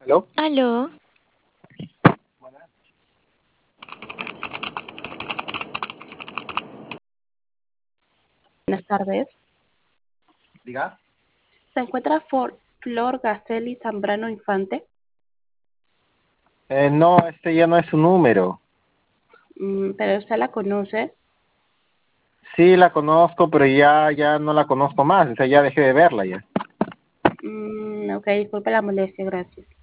¿Aló? Aló, Buenas tardes. Diga. ¿Se encuentra Flor Gaceli Zambrano Infante? No, este ya no es su número. Pero usted la conoce. Sí, la conozco, pero ya no la conozco más. O sea, ya dejé de verla ya. Ok, disculpe la molestia, gracias.